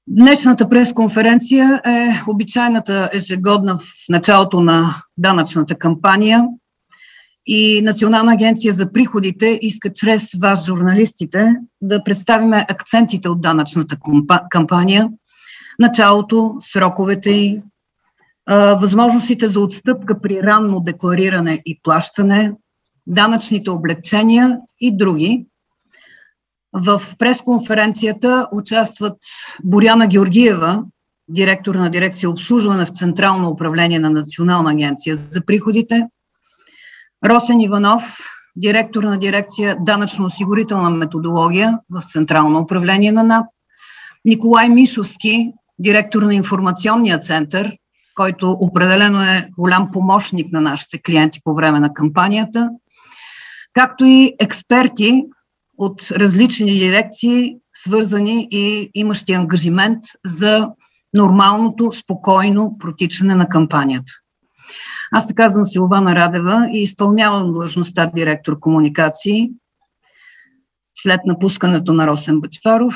Днешната пресконференция е обичайната ежегодна в началото на данъчната кампания и Национална агенция за приходите иска чрез вас, журналистите, да представиме акцентите от данъчната кампания, началото, сроковете й, възможностите за отстъпка при ранно деклариране и плащане, данъчните облекчения и други. В пресконференцията участват Боряна Георгиева, директор на дирекция обслужване в Централно управление на Национална агенция за приходите, Росен Иванов, директор на дирекция данъчно-осигурителна методология в Централно управление на НАП, Николай Мишовски, директор на информационния център, който определено е голям помощник на нашите клиенти по време на кампанията, както и експерти от различни дирекции, свързани и имащи ангажимент за нормалното, спокойно протичане на кампанията. Аз се казвам Силвана Радева и изпълнявам длъжността директор комуникации след напускането на Росен Бъчваров.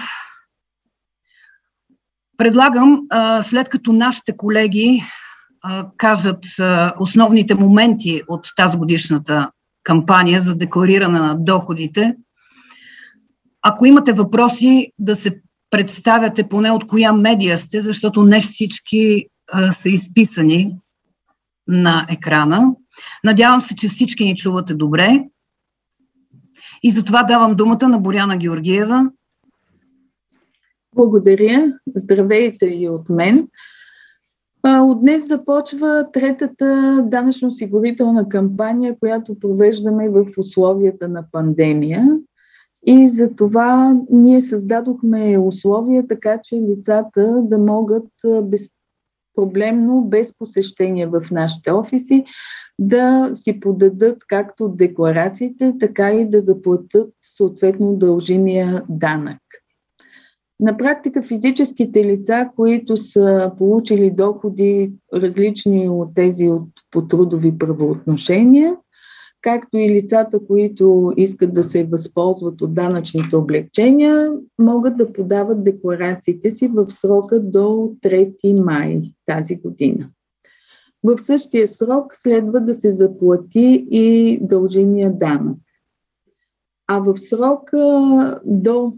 Предлагам, след като нашите колеги кажат основните моменти от тази годишната кампания за деклариране на доходите, ако имате въпроси, да се представяте поне от коя медия сте, защото не всички са изписани на екрана. Надявам се, че всички ни чувате добре. И затова давам думата на Боряна Георгиева. Благодаря. Здравейте и от мен. От днес започва третата данъчно-осигурителна кампания, която провеждаме в условията на пандемия. И за това ние създадохме условия, така че лицата да могат безпроблемно, без посещение в нашите офиси, да си подадат както декларациите, така и да заплатят съответно дължимия данък. На практика физическите лица, които са получили доходи различни от тези по трудови правоотношения, както и лицата, които искат да се възползват от данъчните облекчения, могат да подават декларациите си в срока до 3 май тази година. В същия срок следва да се заплати и дължимия данък. А в срока до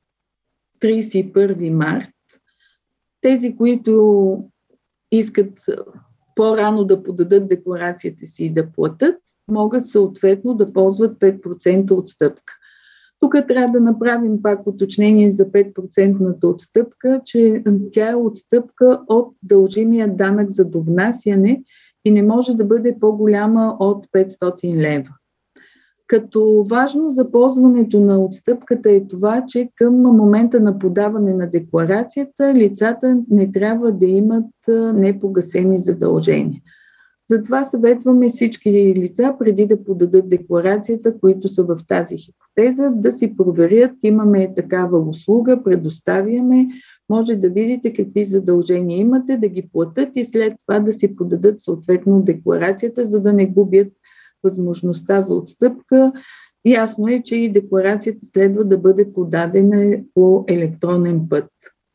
31 март, тези, които искат по-рано да подадат декларацията си и да платят, могат съответно да ползват 5% отстъпка. Тук трябва да направим пак уточнение за 5% отстъпка, че тя е отстъпка от дължимия данък за довнасяне и не може да бъде по-голяма от 500 лева. Като важно за ползването на отстъпката е това, че към момента на подаване на декларацията лицата не трябва да имат непогасени задължения. Затова съветваме всички лица, преди да подадат декларацията, които са в тази хипотеза, да си проверят. Имаме такава услуга, предоставяме, може да видите какви задължения имате, да ги платят и след това да си подадат съответно декларацията, за да не губят възможността за отстъпка. Ясно е, че и декларацията следва да бъде подадена по електронен път.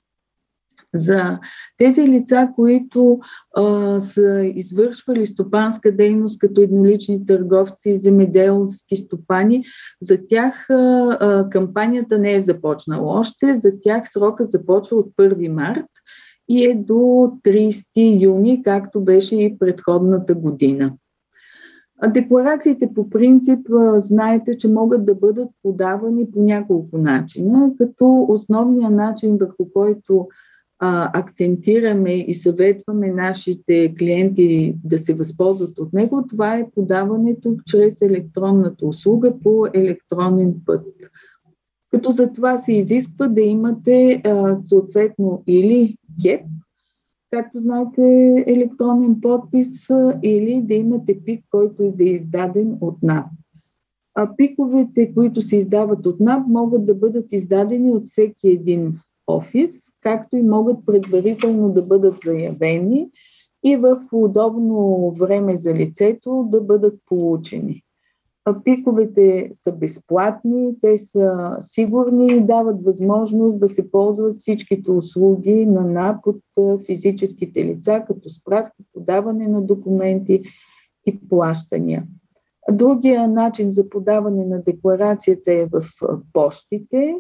За тези лица, които са извършвали стопанска дейност като еднолични търговци, земеделски стопани, за тях кампанията не е започнала още. За тях срока започва от 1 март и е до 30 юни, както беше и предходната година. Декларациите по принцип знаете, че могат да бъдат подавани по няколко начина, като основният начин, върху който акцентираме и съветваме нашите клиенти да се възползват от него, това е подаването чрез електронната услуга по електронен път. Като за това се изисква да имате съответно или КЕП, както знаете, електронен подпис, или да имате ПИК, който да е издаден от НАП. ПИКовете, които се издават от НАП, могат да бъдат издадени от всеки един офис, както и могат предварително да бъдат заявени и в удобно време за лицето да бъдат получени. Пиковете са безплатни, те са сигурни и дават възможност да се ползват всичките услуги на НАП от физическите лица, като справки, подаване на документи и плащания. Другия начин за подаване на декларацията е в пощите,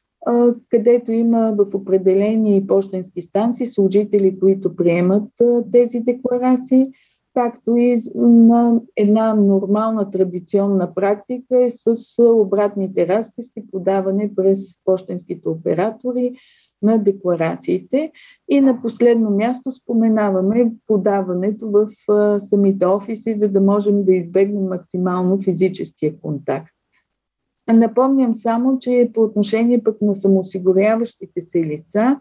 където има в определени пощенски станции служители, които приемат тези декларации, както и на една нормална традиционна практика е с обратните разписки, подаване през пощенските оператори на декларациите. И на последно място споменаваме подаването в самите офиси, за да можем да избегнем максимално физическия контакт. Напомням само, че по отношение пък на самоосигуряващите се лица,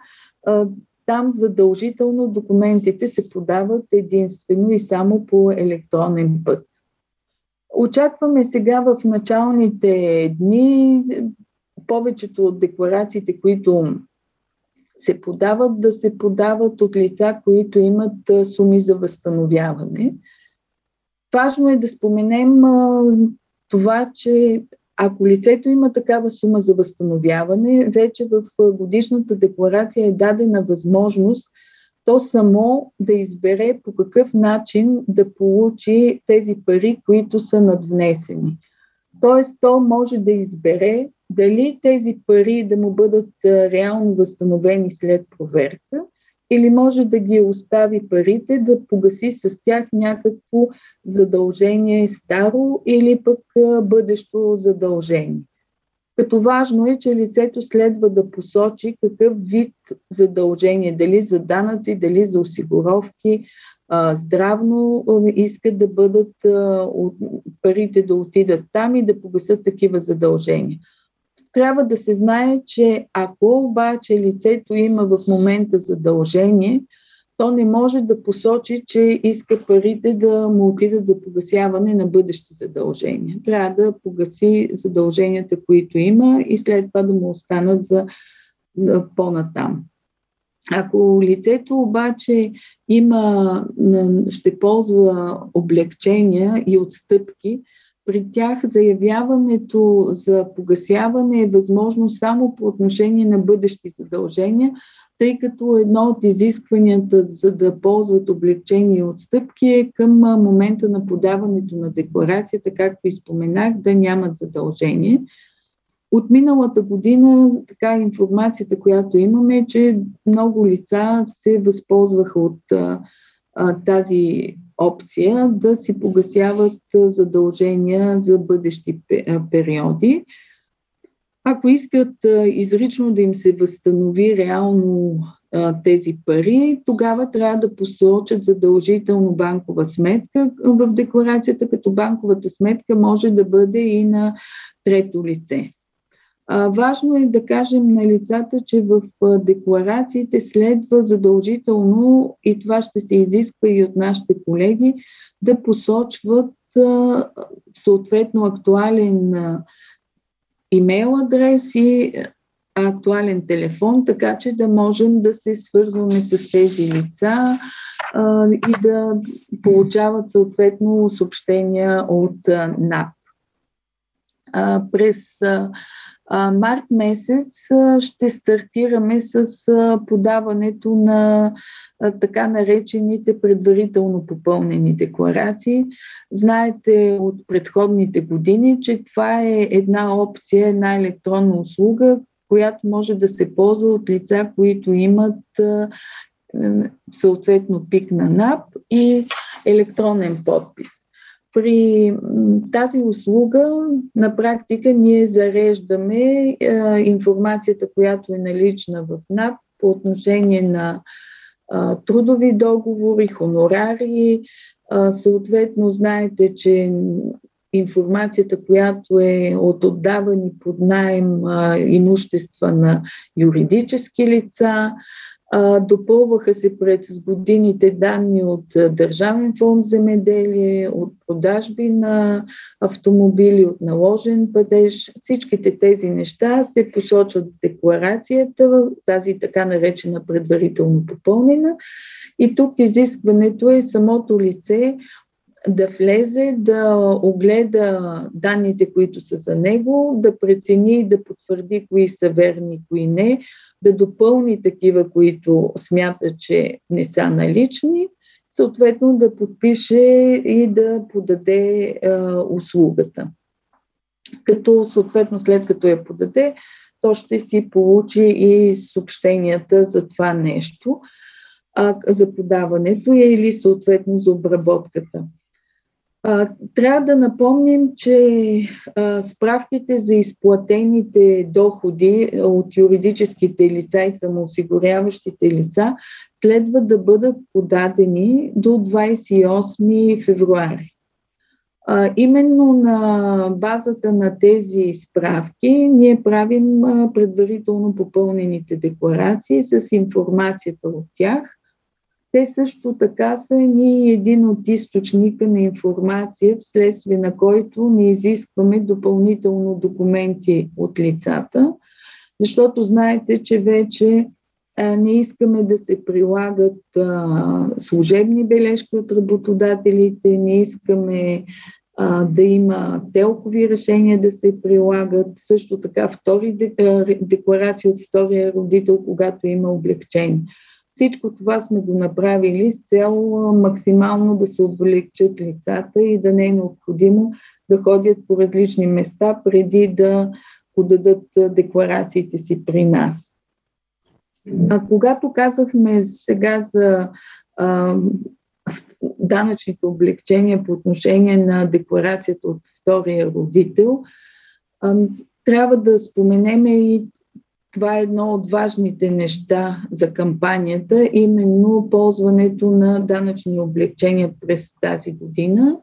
там задължително документите се подават единствено и само по електронен път. Очакваме сега в началните дни повечето от декларациите, които се подават, да се подават от лица, които имат суми за възстановяване. Важно е да споменем това, че ако лицето има такава сума за възстановяване, вече в годишната декларация е дадена възможност то само да избере по какъв начин да получи тези пари, които са надвнесени. Тоест, то може да избере дали тези пари да му бъдат реално възстановени след проверка, или може да ги остави парите, да погаси с тях някакво задължение старо или пък бъдещо задължение. Като важно е, че лицето следва да посочи какъв вид задължение, дали за данъци, дали за осигуровки, здравно искат да бъдат парите да отидат там и да погасят такива задължения. Трябва да се знае, че ако обаче лицето има в момента задължение, то не може да посочи, че иска парите да му отидат за погасяване на бъдещи задължения. Трябва да погаси задълженията, които има и след това да му останат за по-натам. Ако лицето обаче ще ползва облекчения и отстъпки, при тях заявяването за погасяване е възможно само по отношение на бъдещи задължения, тъй като едно от изискванията за да ползват облекчения и отстъпки е към момента на подаването на декларацията, както и споменах, да нямат задължение. От миналата година информацията, която имаме, е, че много лица се възползваха от тази опция да си погасяват задължения за бъдещи периоди. Ако искат изрично да им се възстанови реално тези пари, тогава трябва да посочат задължително банкова сметка в декларацията, като банковата сметка може да бъде и на трето лице. Важно е да кажем на лицата, че в декларациите следва задължително, и това ще се изисква и от нашите колеги, да посочват съответно актуален имейл адрес и актуален телефон, така че да можем да се свързваме с тези лица и да получават съответно съобщения от НАП. През март месец ще стартираме с подаването на така наречените предварително попълнени декларации. Знаете от предходните години, че това е една опция, една електронна услуга, която може да се ползва от лица, които имат съответно ПИК на НАП и електронен подпис. При тази услуга на практика ние зареждаме информацията, която е налична в НАП по отношение на трудови договори, хонорари. Съответно, знаете, че информацията, която е от отдавани под наем имущества на юридически лица, допълваха се през годините данни от Държавен фонд земеделие, от продажби на автомобили, от наложен падеж. Всичките тези неща се посочват в декларацията, тази така наречена предварително попълнена. И тук изискването е самото лице да влезе, да огледа данните, които са за него, да прецени и да потвърди кои са верни, кои не, да допълни такива, които смята, че не са налични, съответно да подпише и да подаде услугата. Като съответно след като я подаде, то ще си получи и съобщенията за това нещо, за подаването или съответно за обработката. Трябва да напомним, че справките за изплатените доходи от юридическите лица и самоосигуряващите лица следва да бъдат подадени до 28 февруари. Именно на базата на тези справки ние правим предварително попълнените декларации с информацията от тях. Те също така са ни един от източника на информация, вследствие на който не изискваме допълнително документи от лицата, защото знаете, че вече не искаме да се прилагат служебни бележки от работодателите, не искаме да има телкови решения да се прилагат, също така декларации от втория родител, когато има облекчение. Всичко това сме го направили с цел максимално да се облегчат лицата и да не е необходимо да ходят по различни места преди да подадат декларациите си при нас. Когато казахме сега за данъчните облекчения по отношение на декларацията от втория родител, трябва да споменем и това е едно от важните неща за кампанията, именно ползването на данъчни облекчения през тази година.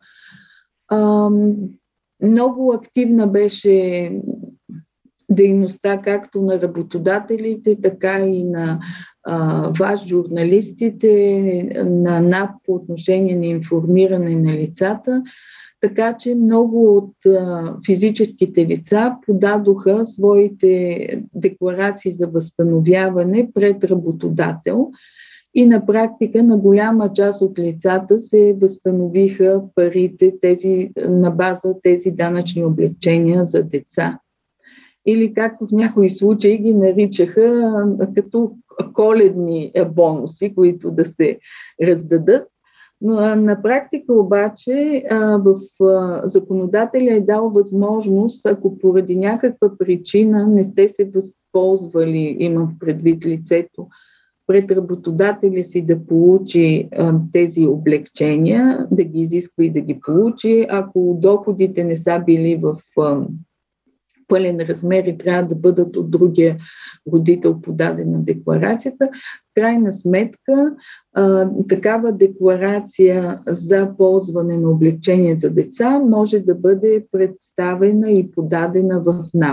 Много активна беше дейността както на работодателите, така и на вас, журналистите, на НАП по отношение на информиране на лицата. Така че много от физическите лица подадоха своите декларации за възстановяване пред работодател и на практика на голяма част от лицата се възстановиха парите на база тези данъчни облекчения за деца. Или както в някои случаи ги наричаха като коледни бонуси, които да се раздадат. Но на практика обаче в законодателя е дал възможност, ако поради някаква причина не сте се възползвали, имам в предвид лицето, пред работодателя си да получи тези облекчения, да ги изисква и да ги получи. Ако доходите не са били в пълен размер и трябва да бъдат от другия родител подадена декларацията, в крайна сметка такава декларация за ползване на облекчение за деца може да бъде представена и подадена в НАП.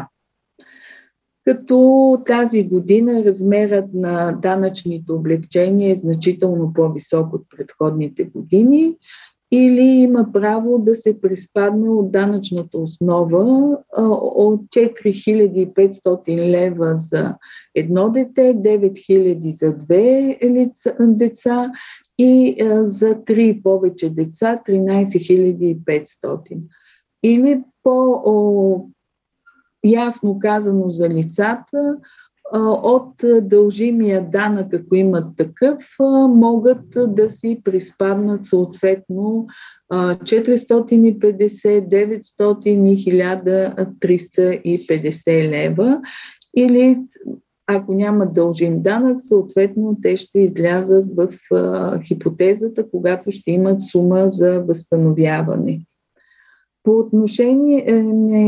Като тази година размерът на данъчните облекчения е значително по-висок от предходните години, или има право да се приспадне от данъчната основа от 4500 лева за едно дете, 9000 за две деца и за 3 повече деца 13500. Или по-ясно казано за лицата, от дължимия данък, ако имат такъв, могат да си приспаднат съответно 450, 900 и 1350 лева. Или ако нямат дължим данък, съответно те ще излязат в хипотезата, когато ще имат сума за възстановяване. По отношение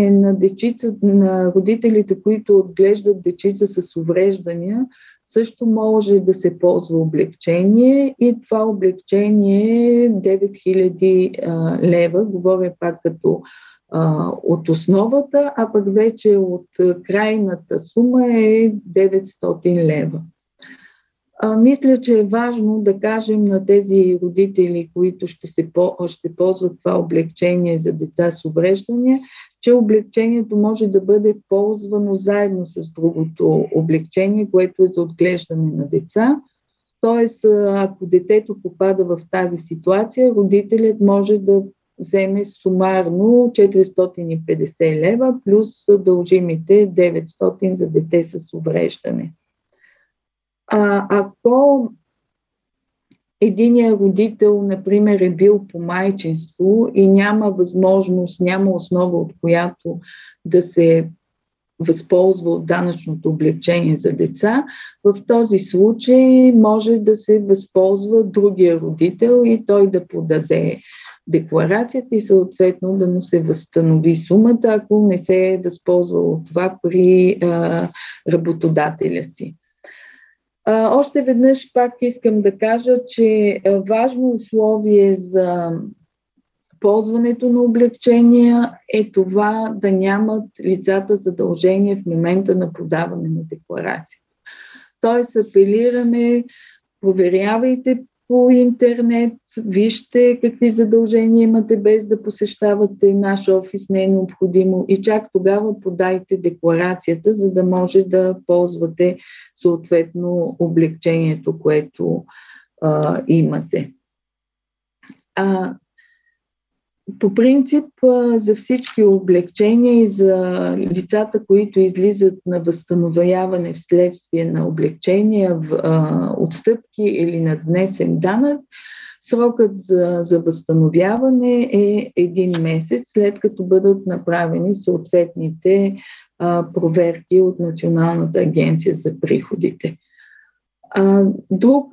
на родителите, които отглеждат дечица с увреждания, също може да се ползва облекчение и това облекчение е 9000 лева, говоря пак като от основата, а пък вече от крайната сума е 900 лева. Мисля, че е важно да кажем на тези родители, които ще ползват това облекчение за деца с увреждания, че облекчението може да бъде ползвано заедно с другото облекчение, което е за отглеждане на деца. Тоест, ако детето попада в тази ситуация, родителят може да вземе сумарно 450 лева плюс дължимите 900 за дете с увреждане. Ако единият родител, например, е бил по майчинство и няма възможност, няма основа, от която да се възползва от данъчното облекчение за деца, в този случай може да се възползва другия родител и той да подаде декларацията и съответно да му се възстанови сумата, ако не се е възползвал от това при работодателя си. Още веднъж пак искам да кажа, че важно условие за ползването на облекчения е това да нямат лицата задължения в момента на подаване на декларацията. Тоест апелираме, проверявайте по интернет, вижте какви задължения имате без да посещавате наш офис, не е необходимо и чак тогава подайте декларацията, за да може да ползвате съответно облекчението, което имате. По принцип, за всички облекчения и за лицата, които излизат на възстановяване вследствие на облекчения, отстъпки или надвнесен данък, срокът за възстановяване е 1 месец, след като бъдат направени съответните проверки от Националната агенция за приходите. Друг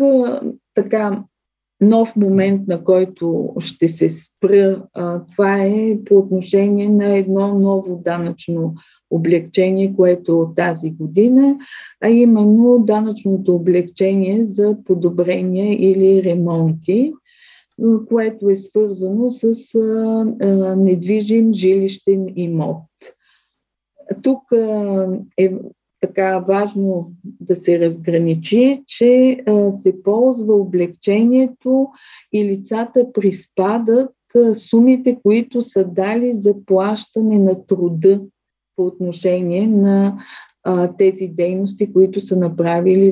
нов момент, на който ще се спра, това е по отношение на едно ново данъчно облекчение, което е от тази година, а именно данъчното облекчение за подобрения или ремонти, което е свързано с недвижим жилищен имот. Тук е така важно да се разграничи, че се ползва облекчението и лицата приспадат сумите, които са дали за плащане на труда по отношение на тези дейности, които са направили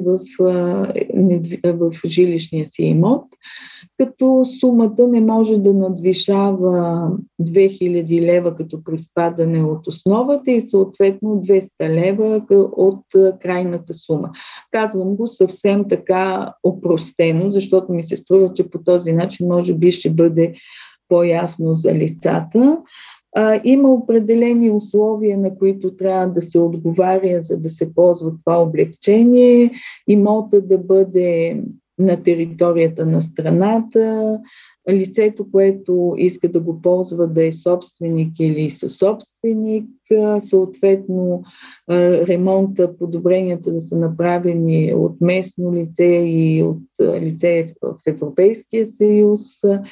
в жилищния си имот, като сумата не може да надвишава 2000 лева като приспадане от основата и съответно 200 лева от крайната сума. Казвам го съвсем така опростено, защото ми се струва, че по този начин може би ще бъде по-ясно за лицата. Има определени условия, на които трябва да се отговаря, за да се ползва това облекчение. Имота да бъде на територията на страната, лицето, което иска да го ползва, да е собственик или съсобственик, съответно ремонта, подобренията да са направени от местно лице и от лице в Европейския съюз.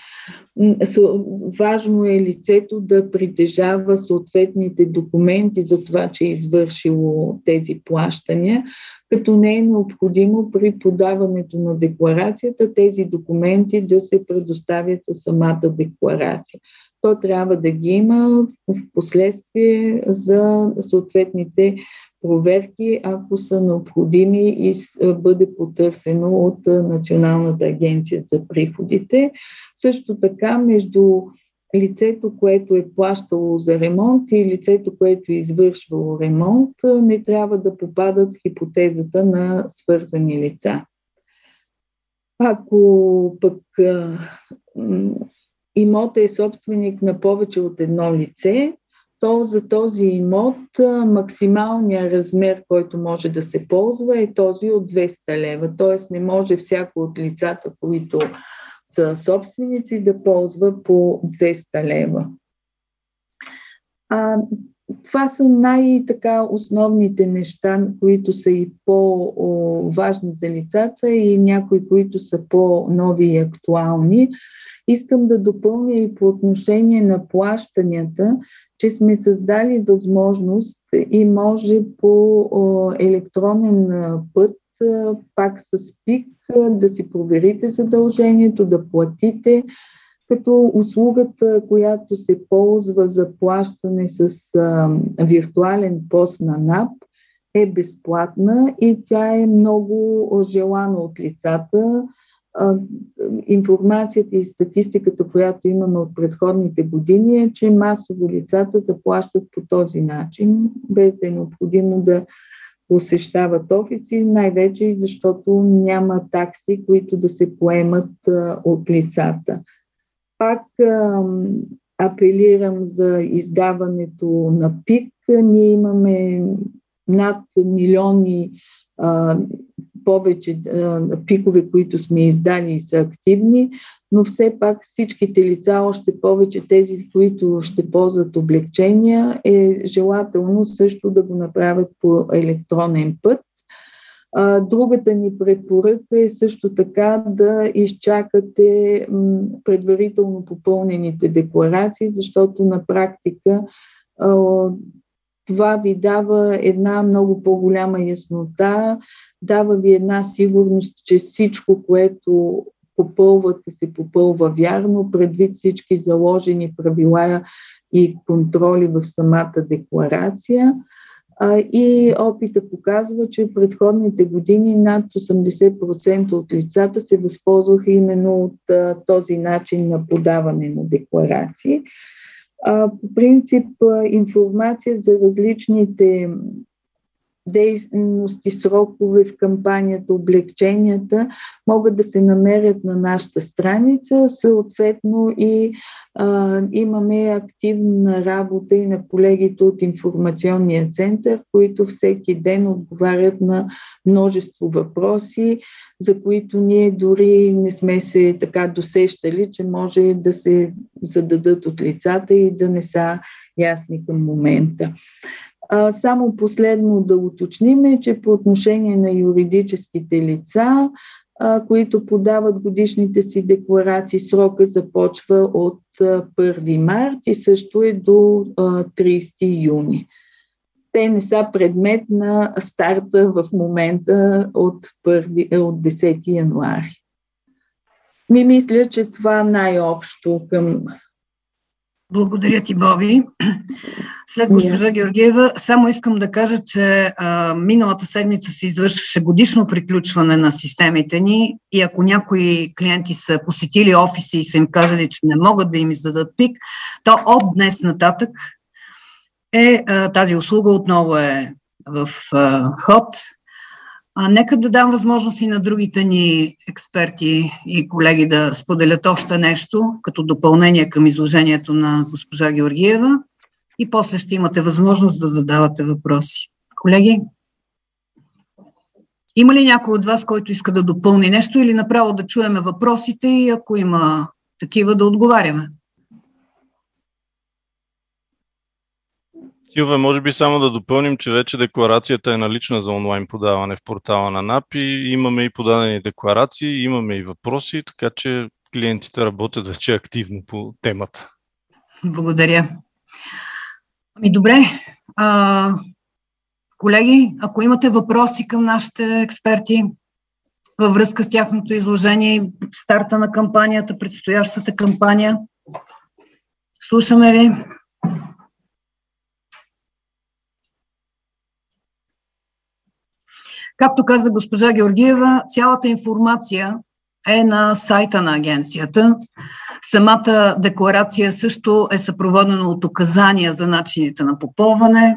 Важно е лицето да притежава съответните документи за това, че е извършило тези плащания, като не е необходимо при подаването на декларацията тези документи да се предоставят със самата декларация. То трябва да ги има в последствие за съответните проверки, ако са необходими и бъде потърсено от Националната агенция за приходите. Също така между лицето, което е плащало за ремонт и лицето, което е извършвало ремонт, не трябва да попадат в хипотезата на свързани лица. Ако пък имотът е собственик на повече от едно лице, то за този имот максималният размер, който може да се ползва, е този от 200 лева. Т.е. не може всяко от лицата, които са собственици, да ползва по 200 лева. Това са най-така основните неща, които са и по-важни за лицата и някои, които са по-нови и актуални. Искам да допълня и по отношение на плащанията, че сме създали възможност и може по електронен път, пак с ПИК, да си проверите задължението, да платите, като услугата, която се ползва за плащане с виртуален пост на НАП, е безплатна и тя е много желана от лицата. Информацията и статистиката, която имаме от предходните години, е, че масово лицата заплащат по този начин, без да е необходимо да посещават офиси, най-вече и защото няма такси, които да се поемат от лицата. Пак апелирам за издаването на ПИК. Ние имаме над милиони повече пикове, които сме издали и са активни, но все пак всичките лица, още повече тези, които ще ползват облекчения, е желателно също да го направят по електронен път. Другата ни препоръка е също така да изчакате предварително попълнените декларации, защото на практика това ви дава една много по-голяма яснота, дава ви една сигурност, че всичко, което попълвате, се попълва вярно, предвид всички заложени правила и контроли в самата декларация. И опита показва, че в предходните години над 80% от лицата се възползваха именно от този начин на подаване на декларации. По принцип, информация за различните дейности, срокове в кампанията, облекченията могат да се намерят на нашата страница. Съответно и имаме активна работа и на колегите от информационния център, които всеки ден отговарят на множество въпроси, за които ние дори не сме се така досещали, че може да се зададат от лицата и да не са ясни към момента. Само последно да уточним, че по отношение на юридическите лица, които подават годишните си декларации, срока започва от 1 март и също е до 30 юни. Те не са предмет на старта в момента от 10 януари. Мисля, че това най-общо към... Благодаря ти, Боби. След госпожа Георгиева, само искам да кажа, че миналата седмица се извършваше годишно приключване на системите ни и ако някои клиенти са посетили офиси и са им казали, че не могат да им издадат ПИК, то от днес нататък тази услуга отново е в ход. Нека да дам възможност и на другите ни експерти и колеги да споделят още нещо като допълнение към изложението на госпожа Георгиева и после ще имате възможност да задавате въпроси. Колеги, има ли някой от вас, който иска да допълни нещо или направо да чуеме въпросите и ако има такива да отговаряме? Силве, може би само да допълним, че вече декларацията е налична за онлайн подаване в портала на НАП и имаме и подадени декларации, имаме и въпроси, така че клиентите работят вече активно по темата. Благодаря. Добре. Колеги, ако имате въпроси към нашите експерти във връзка с тяхното изложение, старта на кампанията, предстоящата кампания, слушаме ви. Както каза госпожа Георгиева, цялата информация е на сайта на агенцията. Самата декларация също е съпроводена от указания за начините на попълване.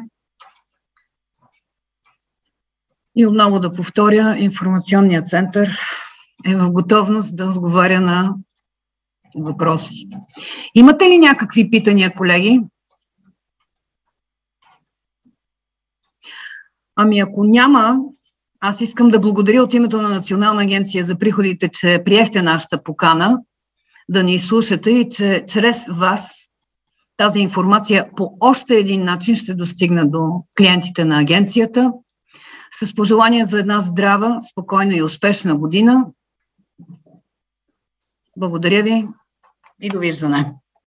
И отново да повторя, информационният център е в готовност да отговаря на въпроси. Имате ли някакви питания, колеги? Ако няма, аз искам да благодаря от името на Национална агенция за приходите, че приехте нашата покана да ни слушате и че чрез вас тази информация по още един начин ще достигне до клиентите на агенцията. С пожелания за една здрава, спокойна и успешна година. Благодаря ви и довиждане.